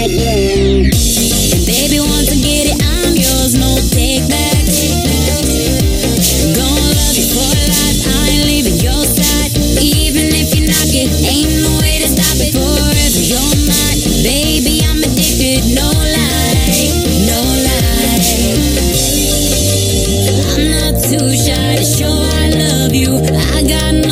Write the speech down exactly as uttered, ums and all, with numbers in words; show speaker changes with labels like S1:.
S1: And baby, once I get it, I'm yours, no take back. Gonna love you for life, I ain't leaving your side. Even if you knock it, ain't no way to stop it. Forever you're mine, baby, I'm addicted, no lie, no lie. I'm not too shy to show I love you. I got no